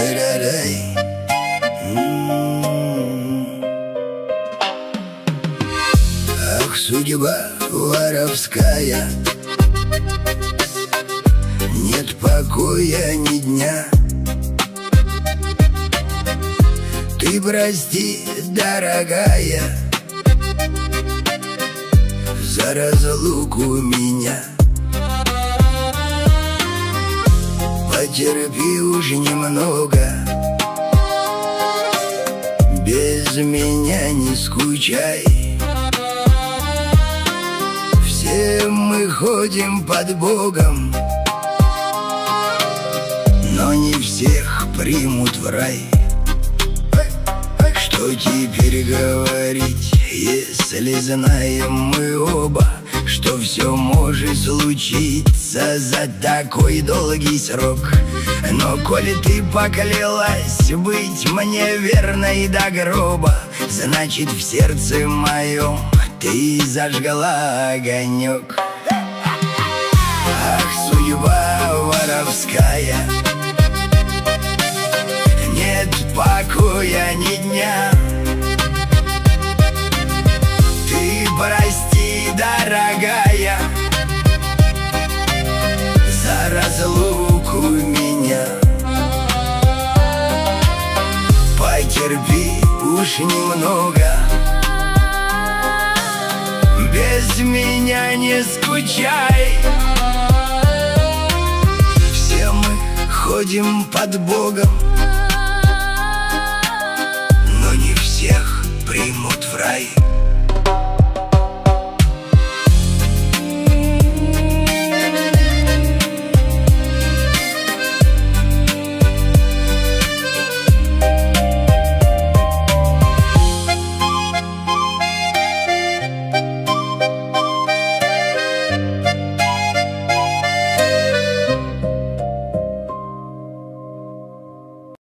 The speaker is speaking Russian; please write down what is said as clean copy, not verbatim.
Ах, судьба воровская, нет покоя ни дня. Ты прости, дорогая, за разлуку меня. Потерпи уж немного, без меня не скучай. Все мы ходим под Богом, но не всех примут в рай. Что теперь говорить, если знаем мы оба, что все может случиться за такой долгий срок? Но коли ты поклялась быть мне верной до гроба, значит в сердце моем ты зажгла огонек. Ах, судьба воровская, нет покоя ни дня. Ты прости, дорогая, за разлуку меня. Потерпи уж немного, без меня не скучай. Все мы ходим под Богом, но не всех примут в рай.